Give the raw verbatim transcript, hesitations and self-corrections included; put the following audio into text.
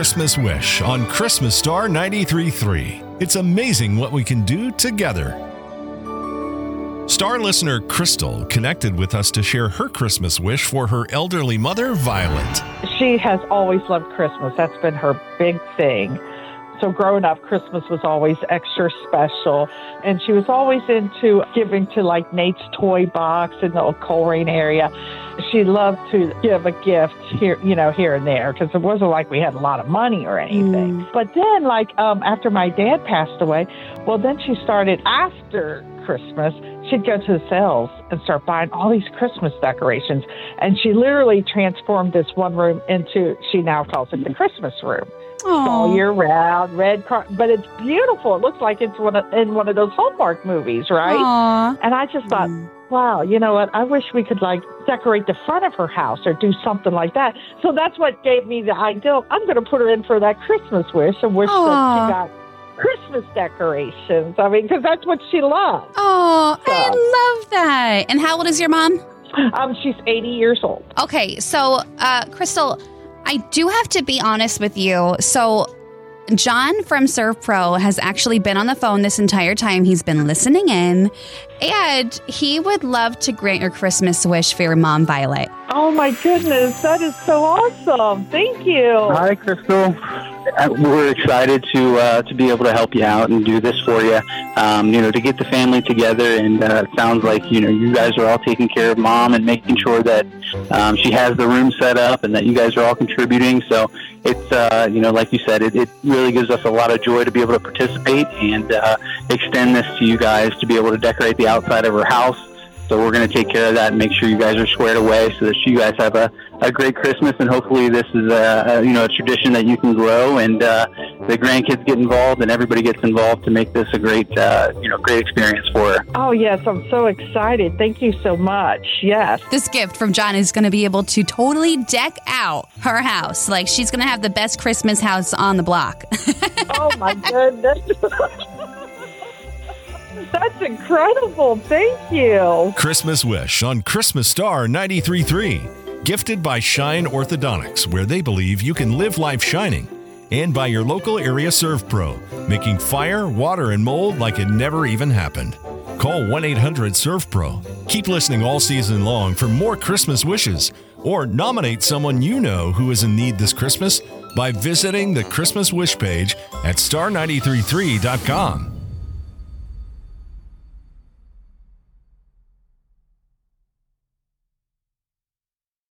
Christmas Wish on Christmas Star ninety-three point three. It's amazing what we can do together. Star listener Crystal connected with us to share her Christmas wish for her elderly mother, Violet. She has always loved Christmas. That's been her big thing. So growing up, Christmas was always extra special. And she was always into giving to like Nate's Toy Box in the old Coleraine area. She loved to give a gift here, you know, here and there, because it wasn't like we had a lot of money or anything. Mm. But then, like, um, after my dad passed away, well, then she started after Christmas, she'd go to the sales and start buying all these Christmas decorations. And she literally transformed this one room into, she now calls it the Christmas room. Aww. It's all year round, red car, but it's beautiful. It looks like it's one of, in one of those Hallmark movies, right? Aww. And I just thought, mm. wow, you know what? I wish we could like decorate the front of her house or do something like that. So that's what gave me the idea. I'm going to put her in for that Christmas wish and wish Aww. that she got Christmas decorations. I mean, because that's what she loves. Oh, so. I love that. And how old is your mom? Um, she's eighty years old. Okay, so uh, Crystal, I do have to be honest with you. So John from Serve Pro has actually been on the phone this entire time. He's been listening in, and he would love to grant your Christmas wish for your mom, Violet. Oh, my goodness. That is so awesome. Thank you. Hi, Crystal. We're excited to uh, to be able to help you out and do this for you. Um, you know, to get the family together, and uh, it sounds like you know you guys are all taking care of mom and making sure that um, she has the room set up and that you guys are all contributing. So it's uh, you know, like you said, it, it really gives us a lot of joy to be able to participate and uh, extend this to you guys to be able to decorate the outside of her house. So we're going to take care of that and make sure you guys are squared away so that you guys have a, a great Christmas. And hopefully this is a, a you know a tradition that you can grow, and uh, the grandkids get involved and everybody gets involved to make this a great uh, you know great experience for her. Oh yes, I'm so excited. Thank you so much. Yes. This gift from John is going to be able to totally deck out her house. Like she's going to have the best Christmas house on the block. Oh my goodness. That's incredible. Thank you. Christmas Wish on Christmas Star ninety-three point three. Gifted by Shine Orthodontics, where they believe you can live life shining. And by your local area Serve Pro, making fire, water, and mold like it never even happened. Call one eight hundred serve pro. Keep listening all season long for more Christmas wishes. Or nominate someone you know who is in need this Christmas by visiting the Christmas Wish page at star nine three three dot com.